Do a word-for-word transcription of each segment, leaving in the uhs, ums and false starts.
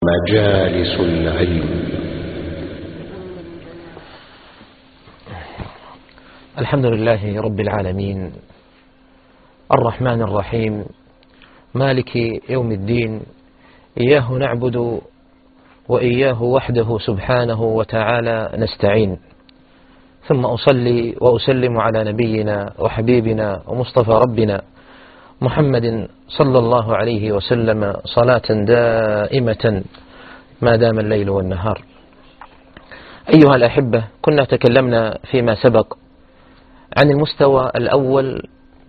مجالس العلم. الحمد لله رب العالمين، الرحمن الرحيم، مالك يوم الدين، إياه نعبد وإياه وحده سبحانه وتعالى نستعين. ثم أصلي وأسلم على نبينا وحبيبنا ومصطفى ربنا محمد صلى الله عليه وسلم صلاة دائمة ما دام الليل والنهار. أيها الأحبة، كنا تكلمنا فيما سبق عن المستوى الأول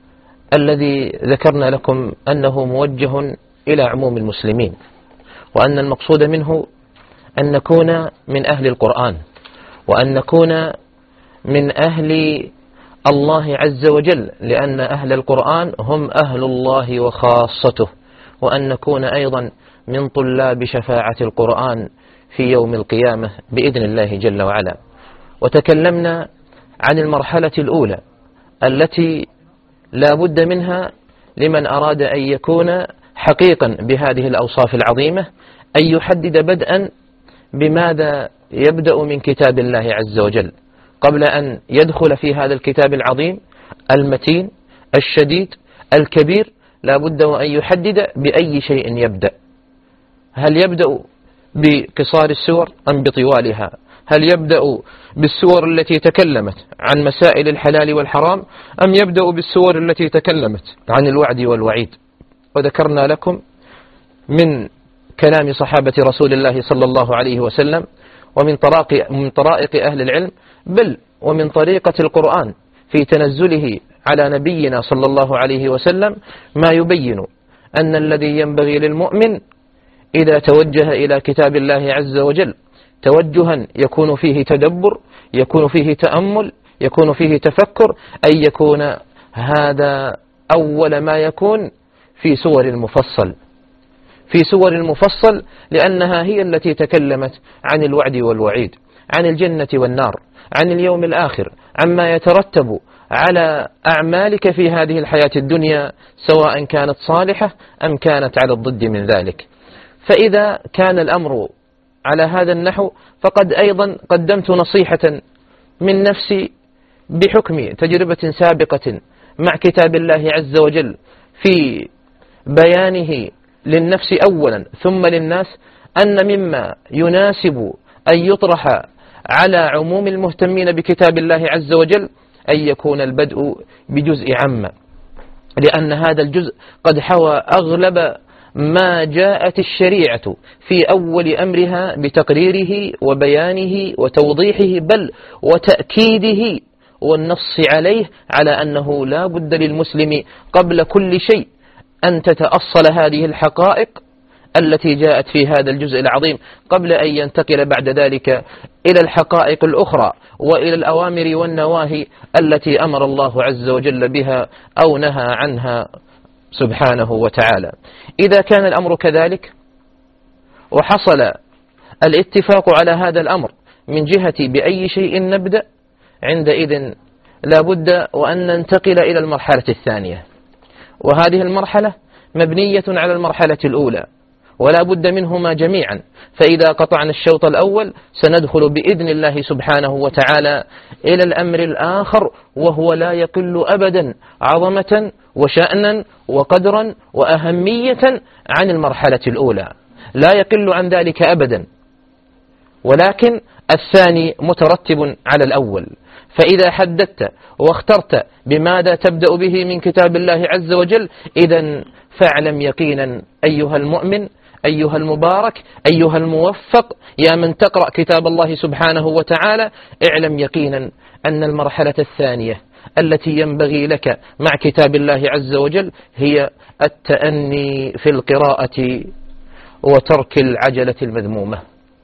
الذي ذكرنا لكم أنه موجه إلى عموم المسلمين، وأن المقصود منه أن نكون من أهل القرآن، وأن نكون من أهل الله عز وجل، لأن أهل القرآن هم أهل الله وخاصته، وأن نكون أيضا من طلاب شفاعة القرآن في يوم القيامة بإذن الله جل وعلا. وتكلمنا عن المرحلة الأولى التي لا بد منها لمن أراد أن يكون حقيقا بهذه الأوصاف العظيمة، أن يحدد بدءا بماذا يبدأ من كتاب الله عز وجل قبل أن يدخل في هذا الكتاب العظيم المتين الشديد الكبير. لا بد وأن يحدد بأي شيء يبدأ، هل يبدأ بقصار السور أم بطوالها؟ هل يبدأ بالسور التي تكلمت عن مسائل الحلال والحرام أم يبدأ بالسور التي تكلمت عن الوعد والوعيد؟ وذكرنا لكم من كلام صحابة رسول الله صلى الله عليه وسلم ومن طرائق, من طرائق أهل العلم، بل ومن طريقة القرآن في تنزله على نبينا صلى الله عليه وسلم، ما يبين أن الذي ينبغي للمؤمن إذا توجه إلى كتاب الله عز وجل توجها يكون فيه تدبر، يكون فيه تأمل، يكون فيه تفكر، أن يكون هذا أول ما يكون في سور المفصل، في سور المفصل، لأنها هي التي تكلمت عن الوعد والوعيد، عن الجنة والنار، عن اليوم الآخر، عما يترتب على أعمالك في هذه الحياة الدنيا، سواء كانت صالحة أم كانت على الضد من ذلك. فإذا كان الأمر على هذا النحو، فقد أيضا قدمت نصيحة من نفسي بحكم تجربة سابقة مع كتاب الله عز وجل في بيانه للنفس أولا ثم للناس، أن مما يناسب أن يطرح على عموم المهتمين بكتاب الله عز وجل أن يكون البدء بجزء عامة، لأن هذا الجزء قد حوى أغلب ما جاءت الشريعة في أول أمرها بتقريره وبيانه وتوضيحه، بل وتأكيده والنص عليه، على أنه لا بد للمسلم قبل كل شيء أن تتأصل هذه الحقائق التي جاءت في هذا الجزء العظيم، قبل أن ينتقل بعد ذلك إلى الحقائق الأخرى وإلى الأوامر والنواهي التي أمر الله عز وجل بها أو نهى عنها سبحانه وتعالى. إذا كان الأمر كذلك وحصل الاتفاق على هذا الأمر من جهة بأي شيء نبدأ، عندئذ لا بد وأن ننتقل إلى المرحلة الثانية، وهذه المرحلة مبنية على المرحلة الأولى، ولا بد منهما جميعا. فإذا قطعنا الشوط الأول سندخل بإذن الله سبحانه وتعالى إلى الأمر الآخر، وهو لا يقل أبدا عظمة وشأنا وقدرا وأهمية عن المرحلة الأولى، لا يقل عن ذلك أبدا، ولكن الثاني مترتب على الأول. فإذا حددت واخترت بماذا تبدأ به من كتاب الله عز وجل، إذن فاعلم يقينا أيها المؤمن، أيها المبارك، أيها الموفق، يا من تقرأ كتاب الله سبحانه وتعالى، اعلم يقينا أن المرحلة الثانية التي ينبغي لك مع كتاب الله عز وجل هي التأني في القراءة وترك العجلة المذمومة.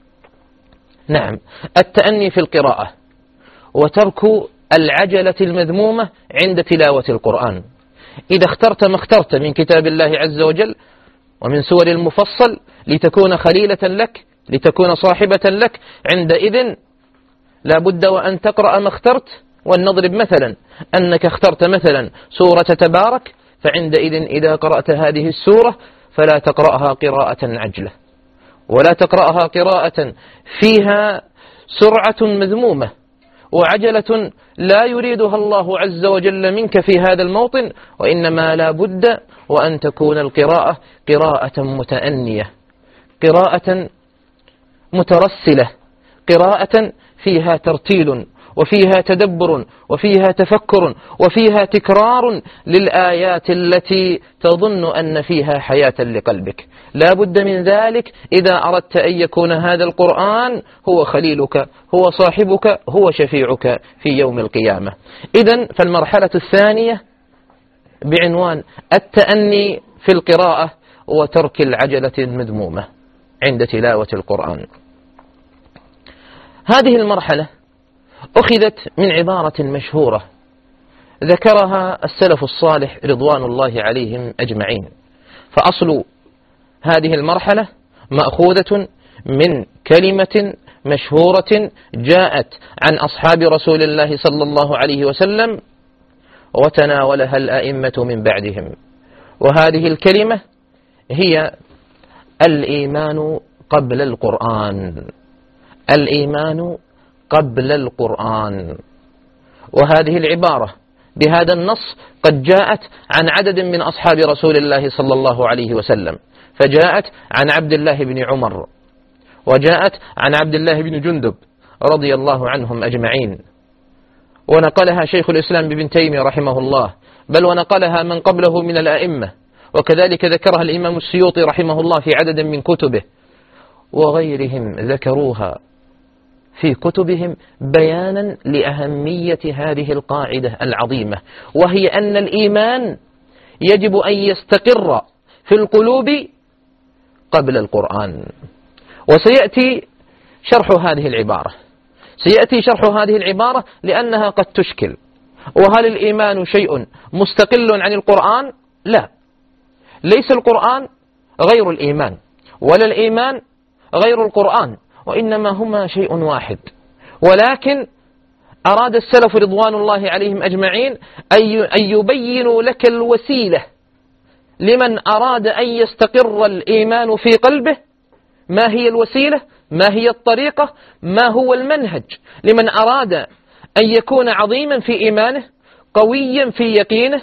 نعم، التأني في القراءة وترك العجلة المذمومة عند تلاوة القرآن. إذا اخترت ما اخترت من كتاب الله عز وجل ومن سور المفصل لتكون خليلة لك، لتكون صاحبة لك، عندئذ لا بد وأن تقرأ ما اخترت. ولنضرب مثلا أنك اخترت مثلا سورة تبارك، فعندئذ إذا قرأت هذه السورة فلا تقرأها قراءة عجلة، ولا تقرأها قراءة فيها سرعة مذمومة وعجلة لا يريدها الله عز وجل منك في هذا الموطن، وإنما لا بد وأن تكون القراءة قراءة متأنية، قراءة مترسلة، قراءة فيها ترتيل وفيها تدبر وفيها تفكر وفيها تكرار للآيات التي تظن أن فيها حياة لقلبك. لا بد من ذلك إذا أردت أن يكون هذا القرآن هو خليلك، هو صاحبك، هو شفيعك في يوم القيامة. إذن فالمرحلة الثانية بعنوان التأني في القراءة وترك العجلة المذمومة عند تلاوة القرآن. هذه المرحلة أخذت من عبارة مشهورة ذكرها السلف الصالح رضوان الله عليهم أجمعين، فأصل هذه المرحلة مأخوذة من كلمة مشهورة جاءت عن أصحاب رسول الله صلى الله عليه وسلم وتناولها الأئمة من بعدهم، وهذه الكلمة هي الإيمان قبل القرآن. الإيمان قبل القرآن. وهذه العبارة بهذا النص قد جاءت عن عدد من أصحاب رسول الله صلى الله عليه وسلم، فجاءت عن عبد الله بن عمر، وجاءت عن عبد الله بن جندب رضي الله عنهم أجمعين، ونقلها شيخ الإسلام ابن تيمية رحمه الله، بل ونقلها من قبله من الأئمة، وكذلك ذكرها الإمام السيوطي رحمه الله في عدد من كتبه، وغيرهم ذكروها في كتبهم بيانا لأهمية هذه القاعدة العظيمة، وهي أن الإيمان يجب أن يستقر في القلوب قبل القرآن. وسيأتي شرح هذه العبارة سيأتي شرح هذه العبارة لأنها قد تشكل. وهل الإيمان شيء مستقل عن القرآن؟ لا، ليس القرآن غير الإيمان ولا الإيمان غير القرآن، وإنما هما شيء واحد. ولكن أراد السلف رضوان الله عليهم أجمعين أن يبينوا لك الوسيلة لمن أراد أن يستقر الإيمان في قلبه. ما هي الوسيلة؟ ما هي الطريقة؟ ما هو المنهج لمن أراد أن يكون عظيما في إيمانه، قويا في يقينه،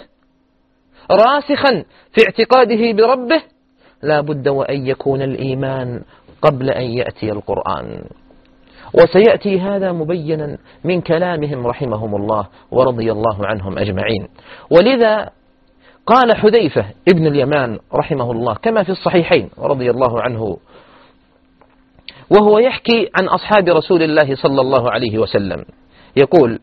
راسخا في اعتقاده بربه؟ لا بد وأن يكون الإيمان قبل أن يأتي القرآن. وسيأتي هذا مبينا من كلامهم رحمهم الله ورضي الله عنهم أجمعين. ولذا قال حذيفة ابن اليمان رحمه الله كما في الصحيحين ورضي الله عنه، وهو يحكي عن أصحاب رسول الله صلى الله عليه وسلم، يقول: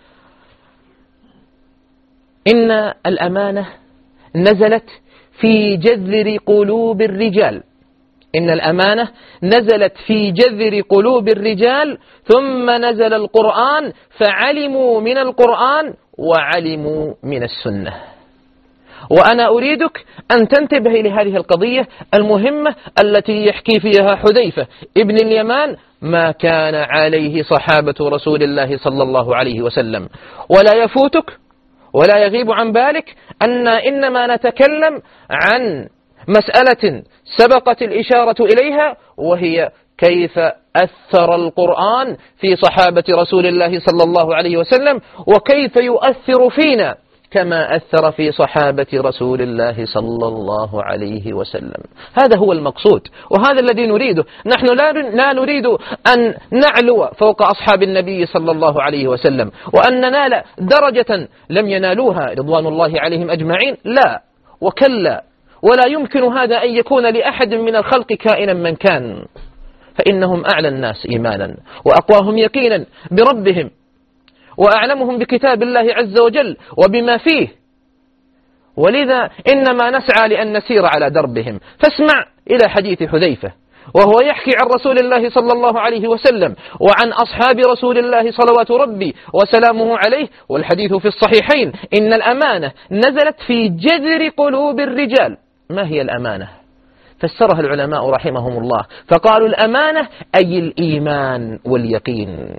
إن الأمانة نزلت في جذر قلوب الرجال إن الأمانة نزلت في جذر قلوب الرجال ثم نزل القرآن فعلموا من القرآن وعلموا من السنة. وأنا أريدك أن تنتبه لهذه القضية المهمة التي يحكي فيها حذيفة ابن اليمان ما كان عليه صحابة رسول الله صلى الله عليه وسلم. ولا يفوتك ولا يغيب عن بالك أن إنما نتكلم عن مسألة سبقت الإشارة إليها، وهي كيف أثر القرآن في صحابة رسول الله صلى الله عليه وسلم، وكيف يؤثر فينا كما أثر في صحابة رسول الله صلى الله عليه وسلم. هذا هو المقصود وهذا الذي نريده. نحن لا نريد أن نعلو فوق أصحاب النبي صلى الله عليه وسلم وأن ننال درجة لم ينالوها رضوان الله عليهم أجمعين، لا وكلا، ولا يمكن هذا أن يكون لأحد من الخلق كائنا من كان، فإنهم أعلى الناس إيمانا وأقواهم يقينا بربهم وأعلمهم بكتاب الله عز وجل وبما فيه، ولذا إنما نسعى لأن نسير على دربهم. فاسمع إلى حديث حذيفة وهو يحكي عن رسول الله صلى الله عليه وسلم وعن أصحاب رسول الله صلوات ربي وسلامه عليه، والحديث في الصحيحين: إن الأمانة نزلت في جذر قلوب الرجال. ما هي الأمانة؟ فسرها العلماء رحمهم الله فقالوا: الأمانة أي الإيمان واليقين.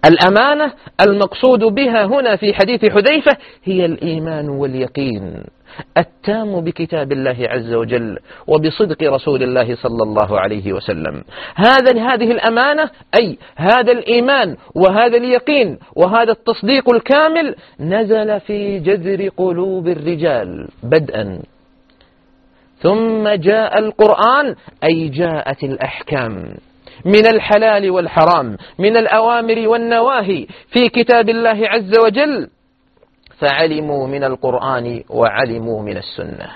الأمانة المقصود بها هنا في حديث حذيفة هي الإيمان واليقين، التام بكتاب الله عز وجل وبصدق رسول الله صلى الله عليه وسلم. هذا هذه الأمانة، أي هذا الإيمان وهذا اليقين وهذا التصديق الكامل نزل في جذر قلوب الرجال بدءا، ثم جاء القرآن، أي جاءت الأحكام من الحلال والحرام، من الأوامر والنواهي في كتاب الله عز وجل، فعلموا من القرآن وعلموا من السنة.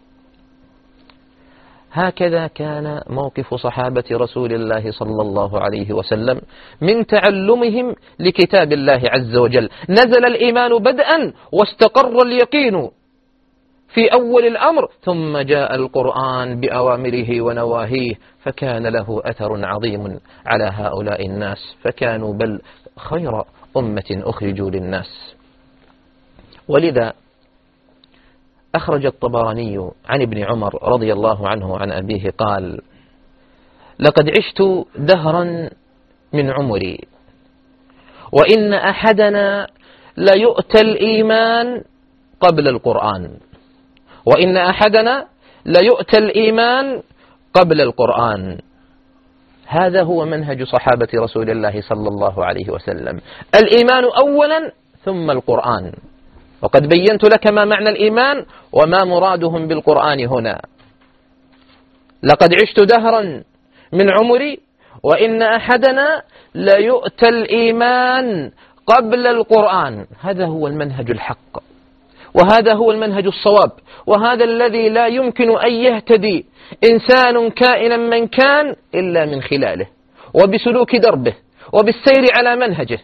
هكذا كان موقف صحابة رسول الله صلى الله عليه وسلم من تعلمهم لكتاب الله عز وجل. نزل الإيمان بدءا واستقر اليقين في أول الأمر، ثم جاء القرآن بأوامره ونواهيه، فكان له أثر عظيم على هؤلاء الناس، فكانوا بل خير أمة أخرجوا للناس. ولذا أخرج الطبراني عن ابن عمر رضي الله عنه عن أبيه قال: لقد عشت دهرا من عمري وإن أحدنا ليؤتى الإيمان قبل القرآن، وإن أحدنا ليؤتى الإيمان قبل القرآن. هذا هو منهج صحابة رسول الله صلى الله عليه وسلم، الإيمان أولا ثم القرآن. وقد بينت لك ما معنى الإيمان وما مرادهم بالقرآن هنا. لقد عشت دهرا من عمري وإن أحدنا ليؤتى الإيمان قبل القرآن. هذا هو المنهج الحق، وهذا هو المنهج الصواب، وهذا الذي لا يمكن أن يهتدي إنسان كائنا من كان إلا من خلاله وبسلوك دربه وبالسير على منهجه.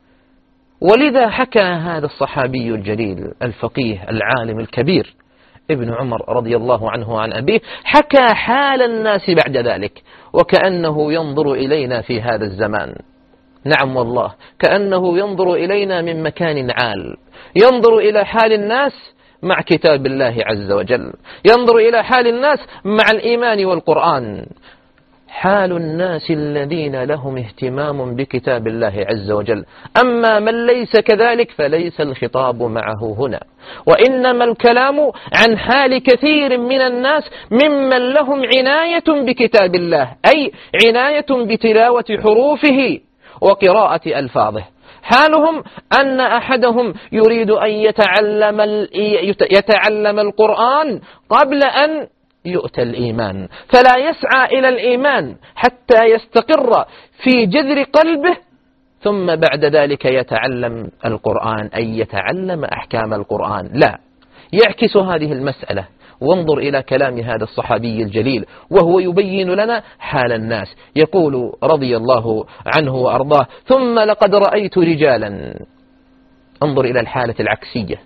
ولذا حكى هذا الصحابي الجليل الفقيه العالم الكبير ابن عمر رضي الله عنه عن أبيه، حكى حال الناس بعد ذلك وكأنه ينظر إلينا في هذا الزمان. نعم والله، كأنه ينظر إلينا من مكان عال، ينظر إلى حال الناس مع كتاب الله عز وجل، ينظر إلى حال الناس مع الإيمان والقرآن. حال الناس الذين لهم اهتمام بكتاب الله عز وجل. أما من ليس كذلك فليس الخطاب معه هنا، وإنما الكلام عن حال كثير من الناس ممن لهم عناية بكتاب الله، أي عناية بتلاوة حروفه وقراءة ألفاظه. حالهم أن أحدهم يريد أن يتعلم يتعلم القرآن قبل أن يؤتى الإيمان، فلا يسعى إلى الإيمان حتى يستقر في جذر قلبه، ثم بعد ذلك يتعلم القرآن، أي يتعلم أحكام القرآن. لا، يعكس هذه المسألة. وانظر إلى كلام هذا الصحابي الجليل وهو يبين لنا حال الناس. يقول رضي الله عنه وأرضاه: ثم لقد رأيت رجالا. انظر إلى الحالة العكسية،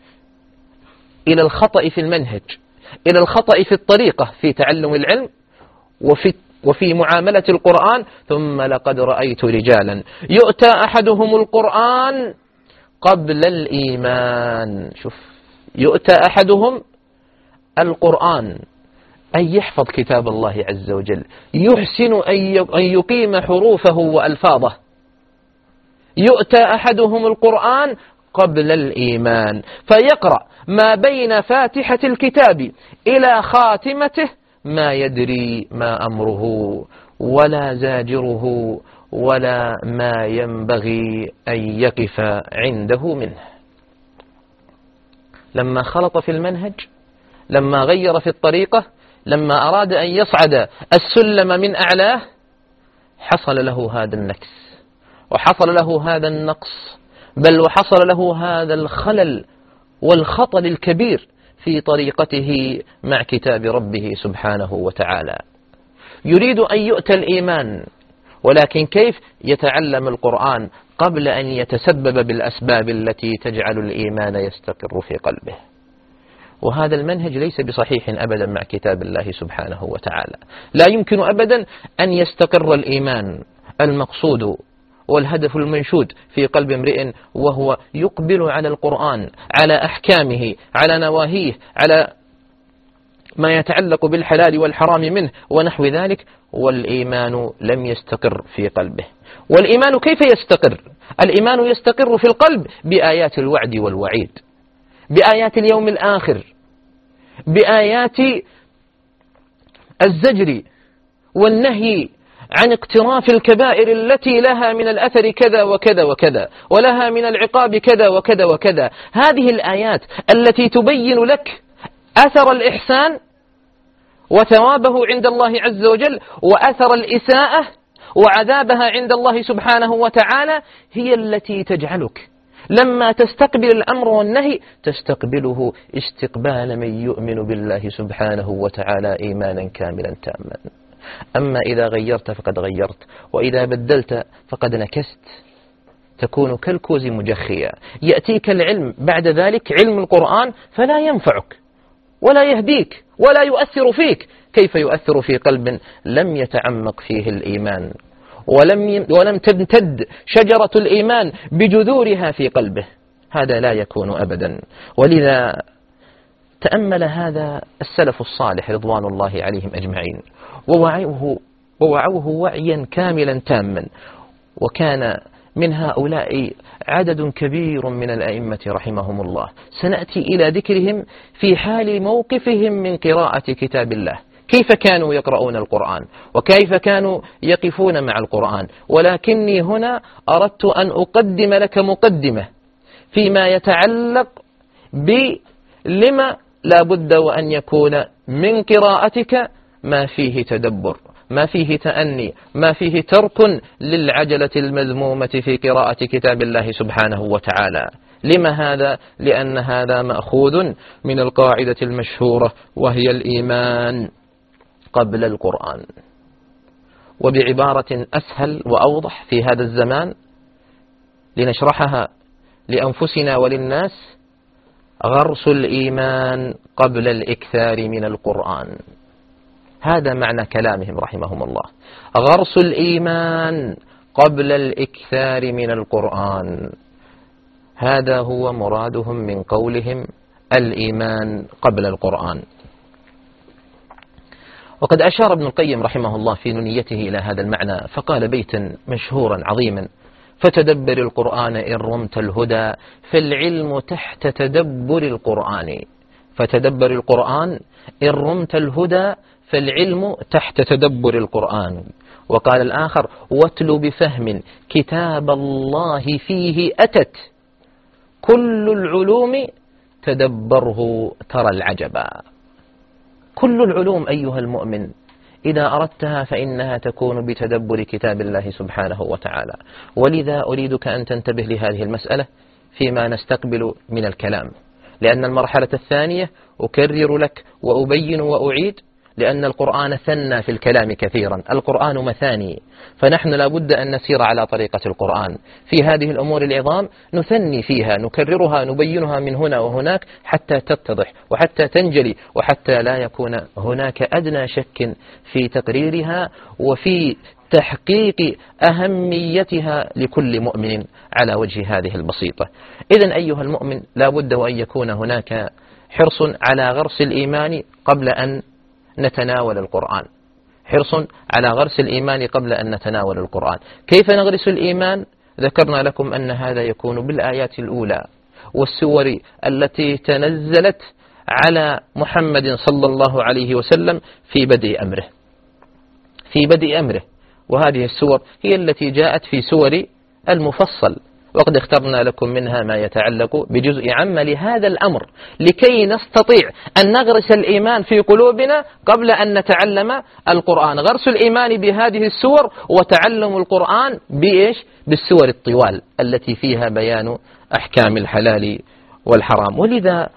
إلى الخطأ في المنهج، إلى الخطأ في الطريقة في تعلم العلم وفي وفي معاملة القرآن. ثم لقد رأيت رجالا يؤتى أحدهم القرآن قبل الإيمان. شوف، يؤتى أحدهم القرآن أن يحفظ كتاب الله عز وجل، يحسن أن يقيم حروفه وألفاظه. يؤتى أحدهم القرآن قبل الإيمان، فيقرأ ما بين فاتحة الكتاب إلى خاتمته ما يدري ما أمره ولا زاجره ولا ما ينبغي أن يقف عنده منه. لما خلط في المنهج، لما غير في الطريقة، لما أراد أن يصعد السلم من أعلاه، حصل له هذا النكس وحصل له هذا النقص، بل وحصل له هذا الخلل والخطل الكبير في طريقته مع كتاب ربه سبحانه وتعالى. يريد أن يؤتى الإيمان، ولكن كيف؟ يتعلم القرآن قبل أن يتسبب بالأسباب التي تجعل الإيمان يستقر في قلبه. وهذا المنهج ليس بصحيح أبدا مع كتاب الله سبحانه وتعالى. لا يمكن أبدا أن يستقر الإيمان المقصود والهدف المنشود في قلب امرئ وهو يقبل على القرآن، على أحكامه، على نواهيه، على ما يتعلق بالحلال والحرام منه ونحو ذلك، والإيمان لم يستقر في قلبه. والإيمان كيف يستقر؟ الإيمان يستقر في القلب بآيات الوعد والوعيد، بآيات اليوم الآخر، بآيات الزجر والنهي عن اقتراف الكبائر التي لها من الأثر كذا وكذا وكذا، ولها من العقاب كذا وكذا وكذا. هذه الآيات التي تبين لك أثر الإحسان وثوابه عند الله عز وجل، وأثر الإساءة وعذابها عند الله سبحانه وتعالى، هي التي تجعلك لما تستقبل الأمر والنهي تستقبله استقبال من يؤمن بالله سبحانه وتعالى إيمانا كاملا تاما. أما إذا غيرت فقد غيرت، وإذا بدلت فقد نكست، تكون كالكوز مجخيا. يأتيك العلم بعد ذلك علم القرآن فلا ينفعك ولا يهديك ولا يؤثر فيك. كيف يؤثر في قلب لم يتعمق فيه الإيمان ولم ولم تمتد شجرة الإيمان بجذورها في قلبه؟ هذا لا يكون أبدا. ولذا تأمل هذا السلف الصالح رضوان الله عليهم أجمعين، ووعوه, ووعوه وعيا كاملا تاما. وكان من هؤلاء عدد كبير من الأئمة رحمهم الله، سنأتي إلى ذكرهم في حال موقفهم من قراءة كتاب الله، كيف كانوا يقرؤون القرآن وكيف كانوا يقفون مع القرآن. ولكني هنا أردت أن أقدم لك مقدمة فيما يتعلق بلما لا بد وأن يكون من قراءتك ما فيه تدبر، ما فيه تأني، ما فيه ترك للعجلة المذمومة في قراءة كتاب الله سبحانه وتعالى. لما هذا؟ لأن هذا مأخوذ من القاعدة المشهورة وهي الإيمان قبل القرآن. وبعبارة أسهل وأوضح في هذا الزمان لنشرحها لأنفسنا وللناس: غرس الإيمان قبل الإكثار من القرآن. هذا معنى كلامهم رحمهم الله، غرس الإيمان قبل الإكثار من القرآن. هذا هو مرادهم من قولهم الإيمان قبل القرآن. وقد أشار ابن القيم رحمه الله في نونيته إلى هذا المعنى، فقال بيتا مشهورا عظيما: فتدبر القرآن إن رمت الهدى، فالعلم تحت تدبر القرآن. فتدبر القرآن إن رمت الهدى، فالعلم تحت تدبر القرآن. وقال الآخر: واتل بفهم كتاب الله فيه أتت، كل العلوم تدبره ترى العجبا. كل العلوم أيها المؤمن إذا أردتها فإنها تكون بتدبر كتاب الله سبحانه وتعالى. ولذا أريدك أن تنتبه لهذه المسألة فيما نستقبل من الكلام، لأن المرحلة الثانية أكرر لك وأبين وأعيد، لأن القرآن ثنى في الكلام كثيرا، القرآن مثاني، فنحن لابد أن نسير على طريقة القرآن في هذه الأمور العظام، نثني فيها، نكررها، نبينها من هنا وهناك حتى تتضح وحتى تنجلي، وحتى لا يكون هناك أدنى شك في تقريرها وفي تحقيق أهميتها لكل مؤمن على وجه هذه البسيطة. إذن أيها المؤمن لابد وأن يكون هناك حرص على غرس الإيمان قبل أن نتناول القرآن، حرص على غرس الإيمان قبل أن نتناول القرآن. كيف نغرس الإيمان؟ ذكرنا لكم أن هذا يكون بالآيات الأولى والسور التي تنزلت على محمد صلى الله عليه وسلم في بدء أمره في بدء أمره وهذه السور هي التي جاءت في سور المفصل، وقد اخترنا لكم منها ما يتعلق بجزء عام لهذا الأمر، لكي نستطيع أن نغرس الإيمان في قلوبنا قبل أن نتعلم القرآن. غرس الإيمان بهذه السور وتعلم القرآن بإيش؟ بالسور الطوال التي فيها بيان أحكام الحلال والحرام. ولذا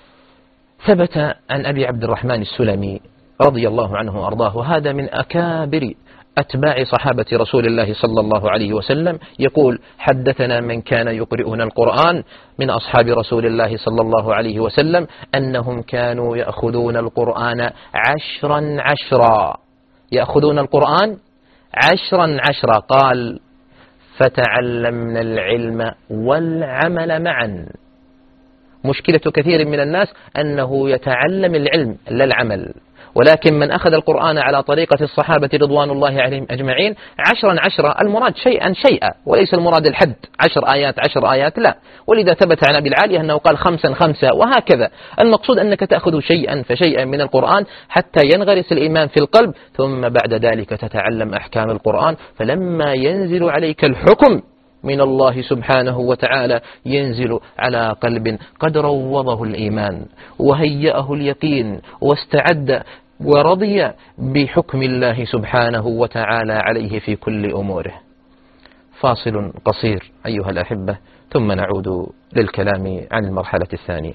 ثبت عن أبي عبد الرحمن السلمي رضي الله عنه وأرضاه، وهذا من أكابر أتباع صحابة رسول الله صلى الله عليه وسلم، يقول: حدثنا من كان يقرئنا القرآن من أصحاب رسول الله صلى الله عليه وسلم أنهم كانوا يأخذون القرآن عشرا عشرا يأخذون القرآن عشرا عشرا قال: فتعلمنا العلم والعمل معا. مشكلة كثير من الناس أنه يتعلم العلم لا العمل، ولكن من أخذ القرآن على طريقة الصحابة رضوان الله عليهم أجمعين عشرا عشرا، المراد شيئا شيئا، وليس المراد الحد عشر آيات عشر آيات، لا. ولذا ثبت عن أبي العالية أنه قال خمسا خمسة وهكذا. المقصود أنك تأخذ شيئا فشيئا من القرآن حتى ينغرس الإيمان في القلب، ثم بعد ذلك تتعلم أحكام القرآن. فلما ينزل عليك الحكم من الله سبحانه وتعالى ينزل على قلب قد روضه الإيمان وهيأه اليقين واستعد ورضي بحكم الله سبحانه وتعالى عليه في كل أموره. فاصل قصير أيها الأحبة، ثم نعود للكلام عن المرحلة الثانية.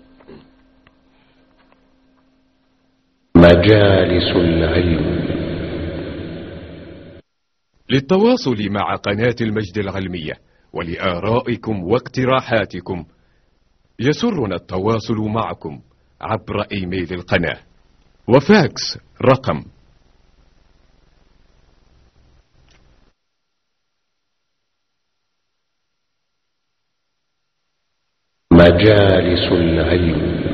مجالس العلم. للتواصل مع قناة المجد العلمية ولآرائكم واقتراحاتكم يسرنا التواصل معكم عبر إيميل القناة وفاكس رقم مجالس العلم.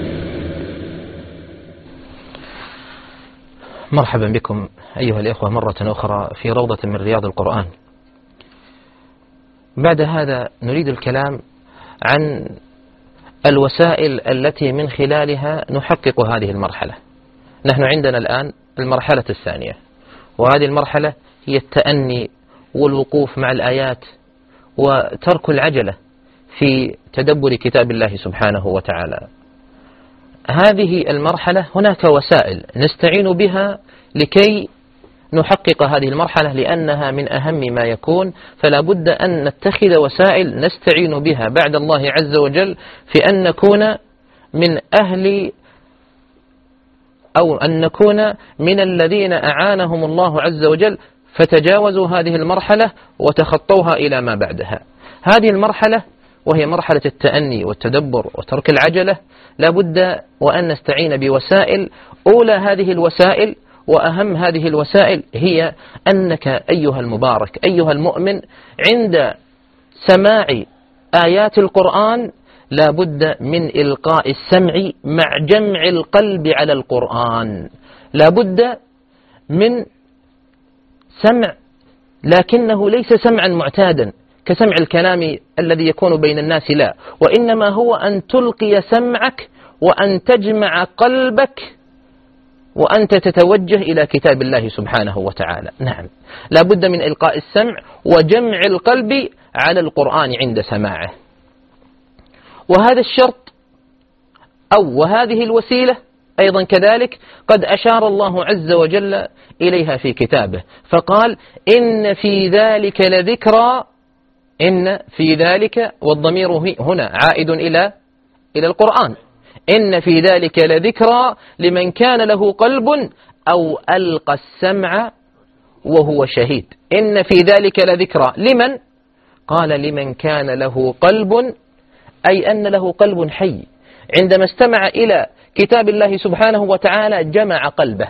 مرحبا بكم أيها الإخوة مرة أخرى في روضة من رياض القرآن. بعد هذا نريد الكلام عن الوسائل التي من خلالها نحقق هذه المرحلة. نحن عندنا الآن المرحلة الثانية، وهذه المرحلة هي التأني والوقوف مع الآيات وترك العجلة في تدبر كتاب الله سبحانه وتعالى. هذه المرحلة هناك وسائل نستعين بها لكي نحقق هذه المرحلة، لأنها من أهم ما يكون، فلا بد أن نتخذ وسائل نستعين بها بعد الله عز وجل في أن نكون من أهل أو أن نكون من الذين أعانهم الله عز وجل فتجاوزوا هذه المرحلة وتخطوها إلى ما بعدها. هذه المرحلة وهي مرحلة التأني والتدبر وترك العجلة، لا بد وأن نستعين بوسائل. أولى هذه الوسائل وأهم هذه الوسائل هي أنك أيها المبارك أيها المؤمن عند سماع آيات القرآن لا بد من إلقاء السمع مع جمع القلب على القرآن. لا بد من سمع، لكنه ليس سمعا معتادا كسمع الكلام الذي يكون بين الناس، لا، وإنما هو أن تلقي سمعك وأن تجمع قلبك وأنت تتوجه إلى كتاب الله سبحانه وتعالى. نعم، لا بد من إلقاء السمع وجمع القلب على القرآن عند سماعه. وهذا الشرط أو وهذه الوسيلة أيضا كذلك قد أشار الله عز وجل إليها في كتابه، فقال إن في ذلك لذكرى. إن في ذلك، والضمير هنا عائد إلى إلى القرآن. إن في ذلك لذكرى لمن كان له قلب أو ألقى السمع وهو شهيد. إن في ذلك لذكرى لمن؟ قال لمن كان له قلب، أي أن له قلب حي عندما استمع إلى كتاب الله سبحانه وتعالى جمع قلبه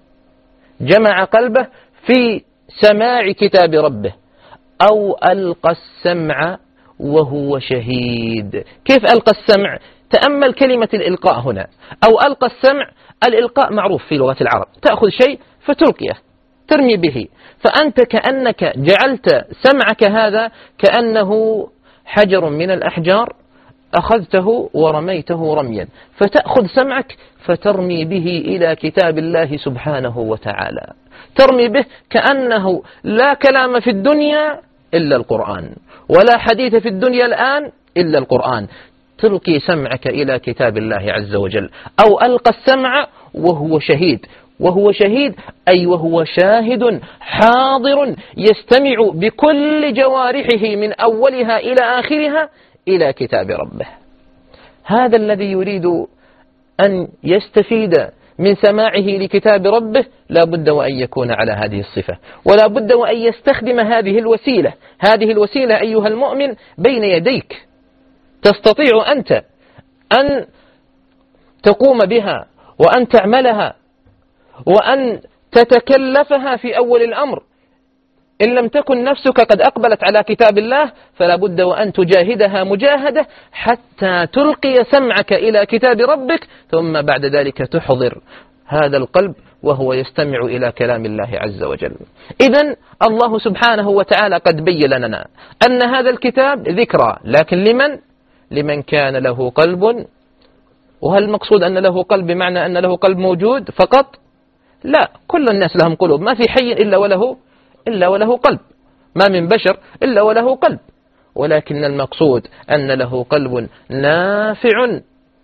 جمع قلبه في سماع كتاب ربه. أو ألقى السمع وهو شهيد. كيف ألقى السمع؟ تأمل كلمة الإلقاء هنا. أو ألقى السمع، الإلقاء معروف في لغة العرب، تأخذ شيء فتلقيه ترمي به، فأنت كأنك جعلت سمعك هذا كأنه حجر من الأحجار أخذته ورميته رميا، فتأخذ سمعك فترمي به إلى كتاب الله سبحانه وتعالى، ترمي به كأنه لا كلام في الدنيا إلا القرآن، ولا حديث في الدنيا الآن إلا القرآن. تلقي سمعك إلى كتاب الله عز وجل. أو ألقى السمع وهو شهيد. وهو شهيد أي وهو شاهد حاضر يستمع بكل جوارحه من أولها إلى آخرها إلى كتاب ربه. هذا الذي يريد أن يستفيد من سماعه لكتاب ربه لا بد وأن يكون على هذه الصفة، ولا بد وأن يستخدم هذه الوسيلة. هذه الوسيلة أيها المؤمن بين يديك، تستطيع أنت أن تقوم بها وأن تعملها وأن تتكلفها في أول الأمر. إن لم تكن نفسك قد أقبلت على كتاب الله فلا بد وأن تجاهدها مجاهدة حتى تلقي سمعك إلى كتاب ربك، ثم بعد ذلك تحضر هذا القلب وهو يستمع إلى كلام الله عز وجل. إذن الله سبحانه وتعالى قد بين لنا أن هذا الكتاب ذكرى، لكن لمن؟ لمن كان له قلب. وهل المقصود أن له قلب بمعنى أن له قلب موجود فقط؟ لا، كل الناس لهم قلوب، ما في حي إلا وله إلا وله قلب، ما من بشر إلا وله قلب، ولكن المقصود أن له قلب نافع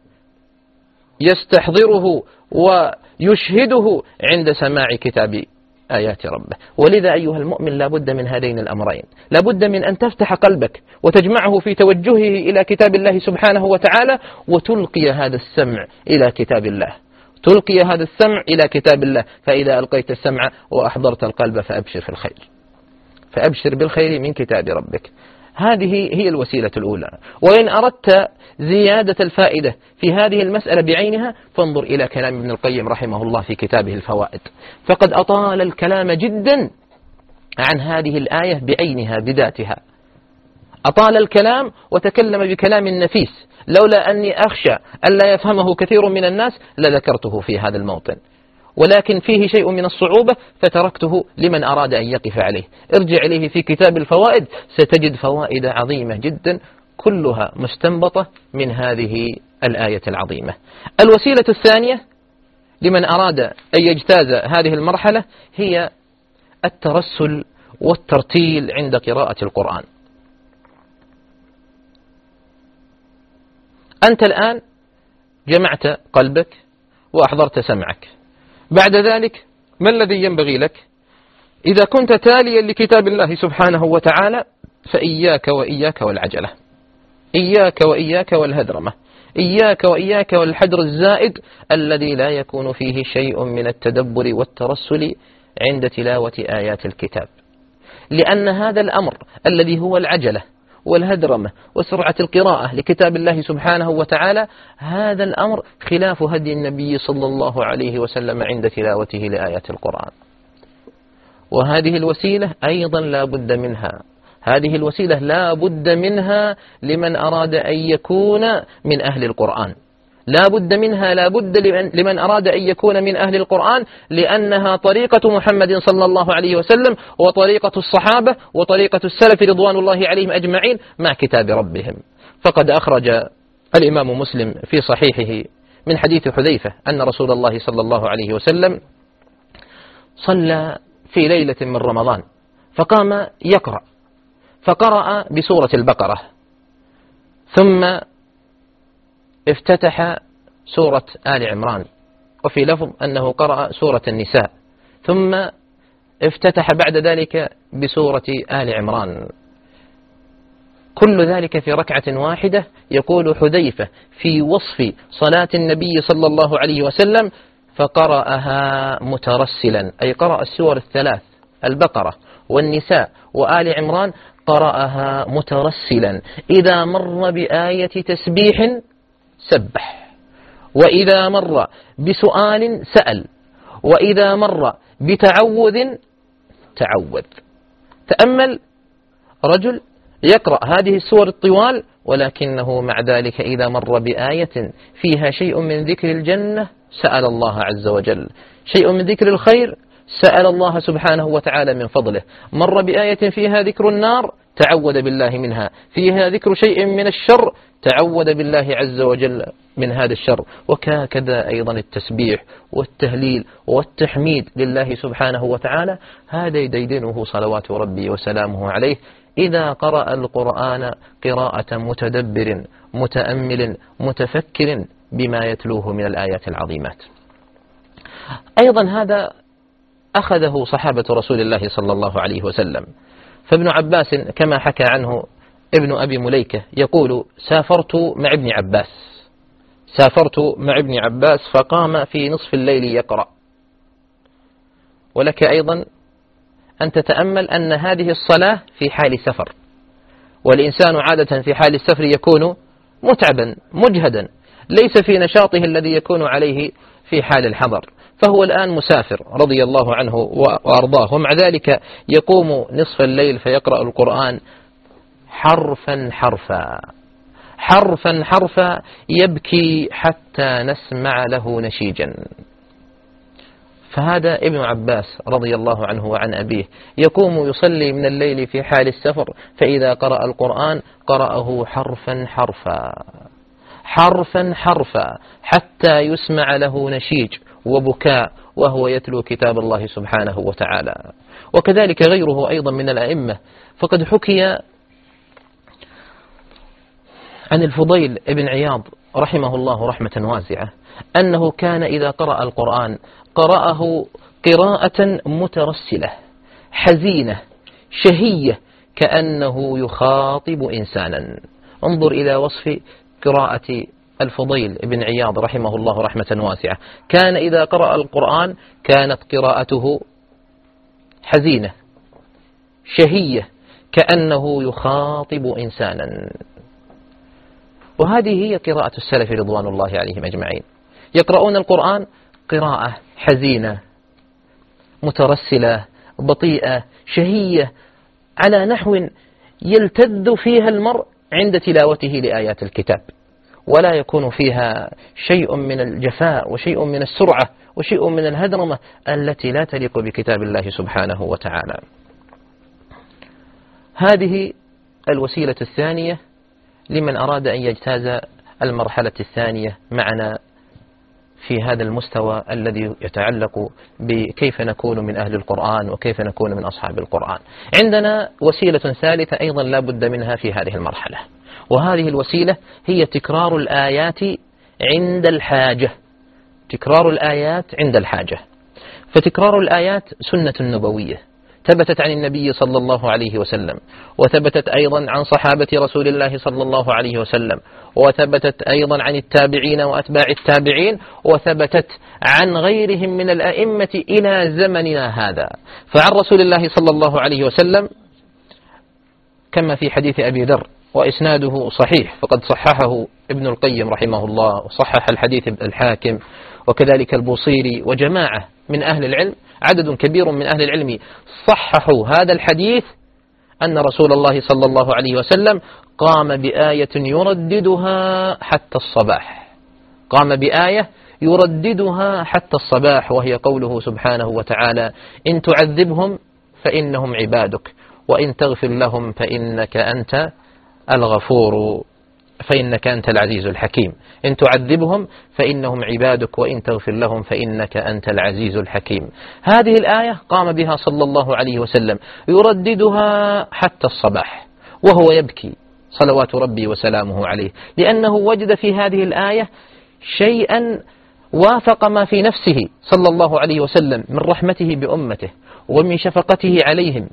يستحضره ويشهده عند سماع كتاب آيات ربه. ولذا أيها المؤمن لا بد من هذين الأمرين، لا بد من أن تفتح قلبك وتجمعه في توجهه إلى كتاب الله سبحانه وتعالى، وتلقي هذا السمع إلى كتاب الله، تلقي هذا السمع إلى كتاب الله. فإذا ألقيت السمع وأحضرت القلب فأبشر في الخير، فأبشر بالخير من كتاب ربك. هذه هي الوسيلة الأولى. وإن أردت زيادة الفائدة في هذه المسألة بعينها فانظر إلى كلام ابن القيم رحمه الله في كتابه الفوائد، فقد أطال الكلام جدا عن هذه الآية بعينها بذاتها، أطال الكلام وتكلم بكلام نفيس، لولا أني أخشى أن لا يفهمه كثير من الناس لذكرته في هذا الموطن، ولكن فيه شيء من الصعوبة فتركته لمن أراد أن يقف عليه. ارجع إليه في كتاب الفوائد ستجد فوائد عظيمة جدا كلها مستنبطة من هذه الآية العظيمة. الوسيلة الثانية لمن أراد أن يجتاز هذه المرحلة هي الترسل والترتيل عند قراءة القرآن. أنت الآن جمعت قلبك وأحضرت سمعك، بعد ذلك ما الذي ينبغي لك؟ إذا كنت تاليا لكتاب الله سبحانه وتعالى فإياك وإياك والعجلة، إياك وإياك والهدرمة، إياك وإياك والحدر الزائد الذي لا يكون فيه شيء من التدبر والترسل عند تلاوة آيات الكتاب، لأن هذا الأمر الذي هو العجلة والهدرمة وسرعة القراءة لكتاب الله سبحانه وتعالى، هذا الأمر خلاف هدي النبي صلى الله عليه وسلم عند تلاوته لآيات القرآن. وهذه الوسيلة أيضا لا بد منها، هذه الوسيلة لا بد منها لمن أراد أن يكون من أهل القرآن، لا بد منها، لا بد لمن أراد أن يكون من أهل القرآن، لأنها طريقة محمد صلى الله عليه وسلم وطريقة الصحابة وطريقة السلف رضوان الله عليهم أجمعين مع كتاب ربهم. فقد أخرج الإمام مسلم في صحيحه من حديث حذيفة أن رسول الله صلى الله عليه وسلم صلى في ليلة من رمضان فقام يقرأ، فقرأ بسورة البقرة، ثم افتتح سورة آل عمران، وفي لفظ أنه قرأ سورة النساء، ثم افتتح بعد ذلك بسورة آل عمران، كل ذلك في ركعة واحدة. يقول حذيفة في وصف صلاة النبي صلى الله عليه وسلم: فقرأها مترسلا، أي قرأ السور الثلاث البقرة والنساء وآل عمران قرأها مترسلا، إذا مر بآية تسبيح سبح، وإذا مر بسؤال سأل، وإذا مر بتعوذ تعوذ. تأمل رجل يقرأ هذه السور الطوال، ولكنه مع ذلك إذا مر بآية فيها شيء من ذكر الجنة سأل الله عز وجل، شيء من ذكر الخير سأل الله سبحانه وتعالى من فضله، مر بآية فيها ذكر النار تعوذ بالله منها، فيها ذكر شيء من الشر تعوذ بالله عز وجل من هذا الشر. وكذا أيضا التسبيح والتهليل والتحميد لله سبحانه وتعالى، هذا يديدنه صلوات ربي وسلامه عليه إذا قرأ القرآن قراءة متدبر متأمل متفكر بما يتلوه من الآيات العظيمات. أيضا هذا أخذه صحابة رسول الله صلى الله عليه وسلم. فابن عباس كما حكى عنه ابن أبي مليكة يقول: سافرت مع ابن عباس سافرت مع ابن عباس فقام في نصف الليل يقرأ. ولك أيضا أن تتأمل أن هذه الصلاة في حال سفر، والإنسان عادة في حال السفر يكون متعبا مجهدا، ليس في نشاطه الذي يكون عليه في حال الحضر، فهو الآن مسافر رضي الله عنه وأرضاه، ومع ذلك يقوم نصف الليل فيقرأ القرآن حرفا حرفا حرفا حرفا، يبكي حتى نسمع له نشيجا. فهذا ابن عباس رضي الله عنه وعن أبيه يقوم يصلي من الليل في حال السفر، فإذا قرأ القرآن قرأه حرفا حرفا حرفا حرفا حتى يسمع له نشيج وبكاء وهو يتلو كتاب الله سبحانه وتعالى. وكذلك غيره أيضا من الأئمة، فقد حكي عن الفضيل ابن عياض رحمه الله رحمة واسعة أنه كان إذا قرأ القرآن قرأه قراءة مترسلة حزينة شهية كأنه يخاطب إنسانا. انظر إلى وصف قراءة الفضيل ابن عياض رحمه الله رحمة واسعة، كان إذا قرأ القرآن كانت قراءته حزينة شهية كأنه يخاطب إنسانا. وهذه هي قراءة السلف رضوان الله عليهم أجمعين، يقرؤون القرآن قراءة حزينة مترسلة بطيئة شهية على نحو يلتذ فيها المرء عند تلاوته لآيات الكتاب، ولا يكون فيها شيء من الجفاء وشيء من السرعة وشيء من الهدرمة التي لا تليق بكتاب الله سبحانه وتعالى. هذه الوسيلة الثانية لمن أراد أن يجتاز المرحلة الثانية معنا في هذا المستوى الذي يتعلق بكيف نكون من أهل القرآن وكيف نكون من أصحاب القرآن. عندنا وسيلة ثالثة أيضا لا بد منها في هذه المرحلة، وهذه الوسيلة هي تكرار الآيات عند الحاجة. تكرار الآيات عند الحاجة، فتكرار الآيات سنة نبوية ثبتت عن النبي صلى الله عليه وسلم، وثبتت أيضا عن صحابة رسول الله صلى الله عليه وسلم، وثبتت أيضا عن التابعين وأتباع التابعين، وثبتت عن غيرهم من الأئمة إلى زمننا هذا. فعن رسول الله صلى الله عليه وسلم كما في حديث أبي ذر وإسناده صحيح، فقد صححه ابن القيم رحمه الله، وصحح الحديث الحاكم وكذلك البوصيري وجماعة من أهل العلم، عدد كبير من أهل العلم صححوا هذا الحديث، أن رسول الله صلى الله عليه وسلم قام بآية يرددها حتى الصباح، قام بآية يرددها حتى الصباح، وهي قوله سبحانه وتعالى: إن تعذبهم فإنهم عبادك وإن تغفر لهم فإنك أنت الغفور فإنك أنت العزيز الحكيم. إن تعذبهم فإنهم عبادك وإن تغفر لهم فإنك أنت العزيز الحكيم. هذه الآية قام بها صلى الله عليه وسلم يرددها حتى الصباح وهو يبكي صلوات ربي وسلامه عليه، لأنه وجد في هذه الآية شيئا وافق ما في نفسه صلى الله عليه وسلم من رحمته بأمته ومن شفقته عليهم.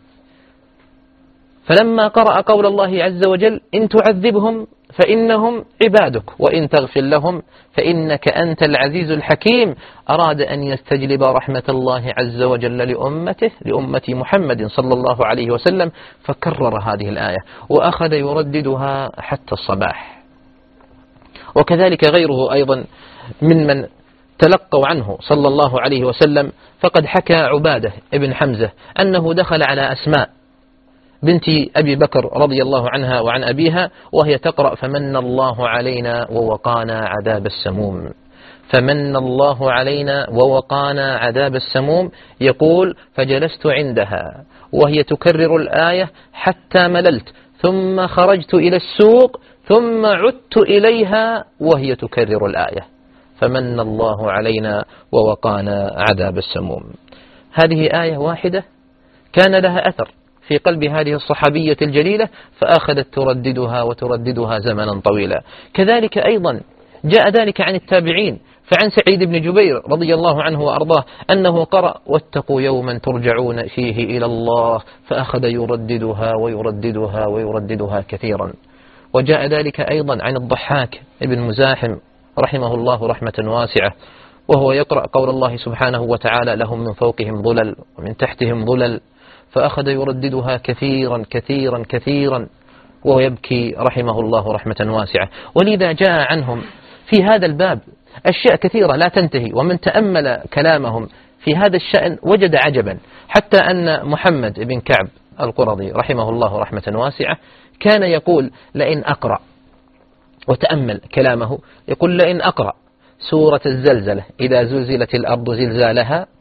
فلما قرأ قول الله عز وجل: إن تعذبهم فإنهم عبادك وإن تغفر لهم فإنك أنت العزيز الحكيم، أراد أن يستجلب رحمة الله عز وجل لأمته لأمة محمد صلى الله عليه وسلم، فكرر هذه الآية وأخذ يرددها حتى الصباح. وكذلك غيره أيضا ممن تلقوا عنه صلى الله عليه وسلم، فقد حكى عبادة ابن حمزة أنه دخل على أسماء بنت أبي بكر رضي الله عنها وعن أبيها وهي تقرأ: فمن الله علينا ووقانا عذاب السموم، فمن الله علينا ووقانا عذاب السموم، يقول: فجلست عندها وهي تكرر الآية حتى مللت، ثم خرجت إلى السوق، ثم عدت إليها وهي تكرر الآية: فمن الله علينا ووقانا عذاب السموم. هذه آية واحدة كان لها أثر في قلب هذه الصحابية الجليلة، فأخذت ترددها وترددها زمنا طويلا. كذلك أيضا جاء ذلك عن التابعين، فعن سعيد بن جبير رضي الله عنه وأرضاه أنه قرأ: واتقوا يوما ترجعون فيه إلى الله، فأخذ يرددها ويرددها ويرددها كثيرا. وجاء ذلك أيضا عن الضحاك بن مزاحم رحمه الله رحمة واسعة، وهو يقرأ قول الله سبحانه وتعالى: لهم من فوقهم ظلل ومن تحتهم ظلل، فأخذ يرددها كثيرا كثيرا كثيرا وهو يبكي رحمه الله رحمة واسعة. ولذا جاء عنهم في هذا الباب أشياء كثيرة لا تنتهي، ومن تأمل كلامهم في هذا الشأن وجد عجبا، حتى أن محمد بن كعب القرظي رحمه الله رحمة واسعة كان يقول: لئن أقرأ، وتأمل كلامه، يقول: لئن أقرأ سورة الزلزلة إذا زلزلت الأرض زلزالها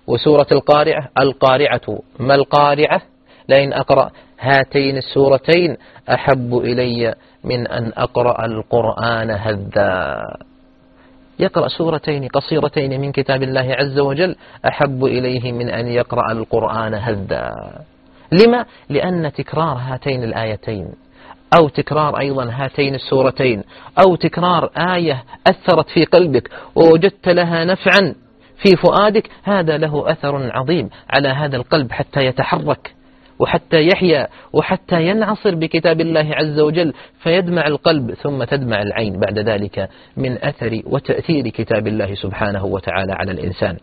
وسورة القارعة القارعة ما القارعة، لئن أقرأ هاتين السورتين أحب إلي من أن أقرأ القرآن هذا. يقرأ سورتين قصيرتين من كتاب الله عز وجل أحب إليه من أن يقرأ القرآن هذا. لما؟ لأن تكرار هاتين الآيتين أو تكرار أيضا هاتين السورتين أو تكرار آية أثرت في قلبك ووجدت لها نفعا في فؤادك، هذا له أثر عظيم على هذا القلب حتى يتحرك وحتى يحيا وحتى ينعصر بكتاب الله عز وجل، فيدمع القلب ثم تدمع العين بعد ذلك من أثر وتأثير كتاب الله سبحانه وتعالى على الإنسان.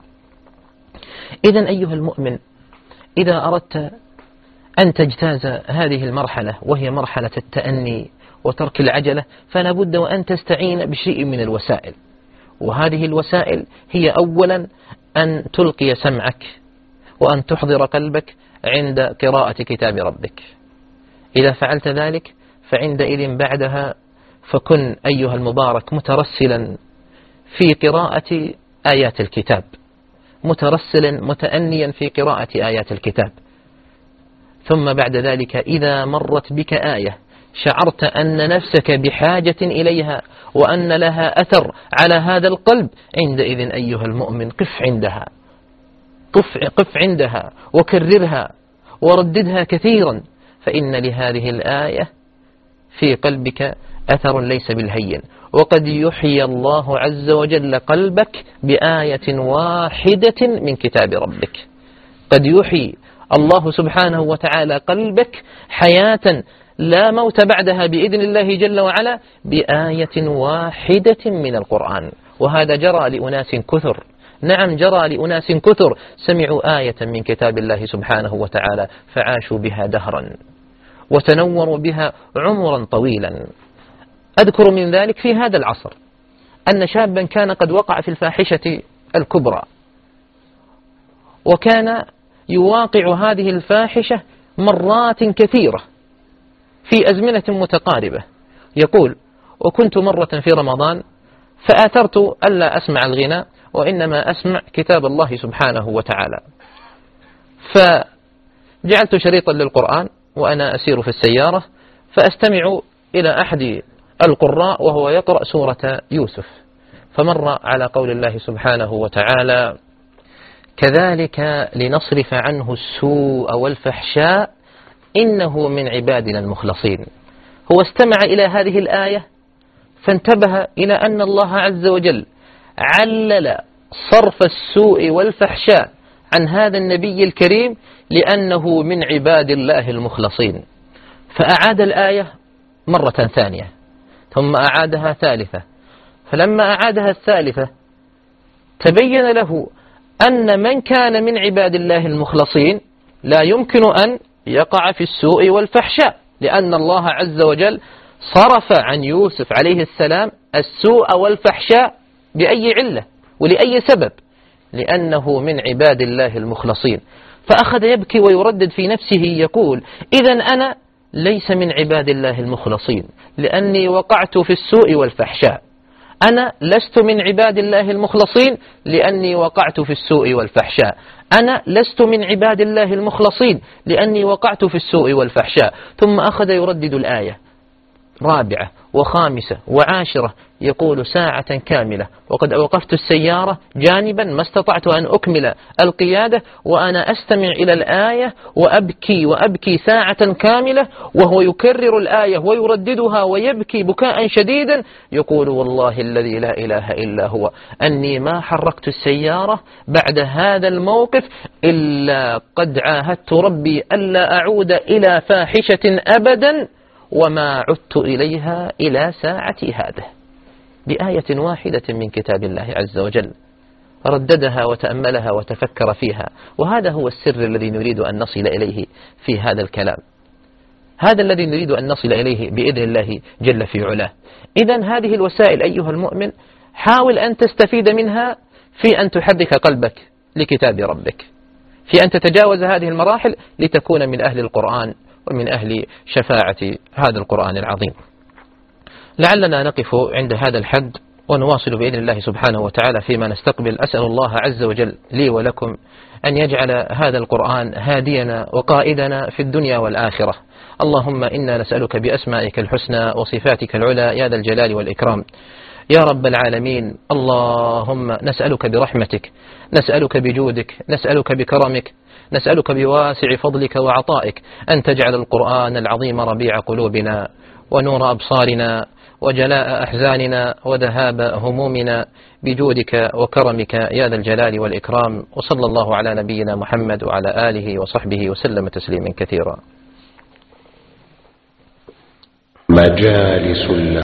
إذن أيها المؤمن، إذا أردت أن تجتاز هذه المرحلة وهي مرحلة التأني وترك العجلة، فلا بد وأن تستعين بشيء من الوسائل، وهذه الوسائل هي أولا أن تلقي سمعك وأن تحضر قلبك عند قراءة كتاب ربك. إذا فعلت ذلك فعندئذ بعدها فكن أيها المبارك مترسلا في قراءة آيات الكتاب، مترسلا متأنيا في قراءة آيات الكتاب. ثم بعد ذلك إذا مرت بك آية شعرت أن نفسك بحاجة إليها وأن لها أثر على هذا القلب، عندئذ أيها المؤمن قف عندها، قف, قف عندها وكررها ورددها كثيرا، فإن لهذه الآية في قلبك أثر ليس بالهين، وقد يحيي الله عز وجل قلبك بآية واحدة من كتاب ربك. قد يحيي الله سبحانه وتعالى قلبك حياة لا موت بعدها بإذن الله جل وعلا بآية واحدة من القرآن. وهذا جرى لأناس كثر، نعم جرى لأناس كثر سمعوا آية من كتاب الله سبحانه وتعالى فعاشوا بها دهرا وتنوروا بها عمرا طويلا. أذكر من ذلك في هذا العصر أن شابا كان قد وقع في الفاحشة الكبرى، وكان يواقع هذه الفاحشة مرات كثيرة في أزمنة متقاربة. يقول: وكنت مرة في رمضان فآثرت ألا أسمع الغناء وإنما أسمع كتاب الله سبحانه وتعالى، فجعلت شريطا للقرآن وأنا أسير في السيارة فأستمع إلى أحد القراء وهو يقرأ سورة يوسف، فمر على قول الله سبحانه وتعالى: كذلك لنصرف عنه السوء والفحشاء إنه من عبادنا المخلصين. هو استمع إلى هذه الآية فانتبه إلى أن الله عز وجل علل صرف السوء والفحشاء عن هذا النبي الكريم لأنه من عباد الله المخلصين، فأعاد الآية مرة ثانية ثم أعادها ثالثة، فلما أعادها الثالثة تبين له أن من كان من عباد الله المخلصين لا يمكن أن يقع في السوء والفحشاء، لأن الله عز وجل صرف عن يوسف عليه السلام السوء والفحشاء بأي علة ولأي سبب؟ لأنه من عباد الله المخلصين. فأخذ يبكي ويردد في نفسه يقول: إذن أنا ليس من عباد الله المخلصين لأني وقعت في السوء والفحشاء، أنا لست من عباد الله المخلصين لأني وقعت في السوء والفحشاء، أنا لست من عباد الله المخلصين لأني وقعت في السوء والفحشاء. ثم أخذ يردد الآية رابعة وخامسة وعاشرة، يقول: ساعة كاملة وقد أوقفت السيارة جانبا ما استطعت أن أكمل القيادة وأنا أستمع إلى الآية وأبكي وأبكي ساعة كاملة، وهو يكرر الآية ويرددها ويبكي بكاء شديدا، يقول: والله الذي لا إله إلا هو أني ما حركت السيارة بعد هذا الموقف إلا قد عاهدت ربي ألا أعود إلى فاحشة أبدا وما عدت إليها إلى ساعتي هذه. بآية واحدة من كتاب الله عز وجل رددها وتأملها وتفكر فيها، وهذا هو السر الذي نريد أن نصل إليه في هذا الكلام، هذا الذي نريد أن نصل إليه بإذن الله جل في علاه. إذن هذه الوسائل أيها المؤمن حاول أن تستفيد منها في أن تحرك قلبك لكتاب ربك، في أن تتجاوز هذه المراحل لتكون من أهل القرآن ومن أهل شفاعة هذا القرآن العظيم. لعلنا نقف عند هذا الحد ونواصل بإذن الله سبحانه وتعالى فيما نستقبل. أسأل الله عز وجل لي ولكم أن يجعل هذا القرآن هادينا وقائدنا في الدنيا والآخرة. اللهم إنا نسألك بأسمائك الحسنى وصفاتك العلى يا ذا الجلال والإكرام يا رب العالمين. اللهم نسألك برحمتك، نسألك بجودك، نسألك بكرمك، نسألك بواسع فضلك وعطائك أن تجعل القرآن العظيم ربيع قلوبنا ونور أبصارنا وجلاء أحزاننا وذهاب همومنا بجودك وكرمك يا ذا الجلال والإكرام. وصلى الله على نبينا محمد وعلى آله وصحبه وسلم تسليما كثيرا. مجالس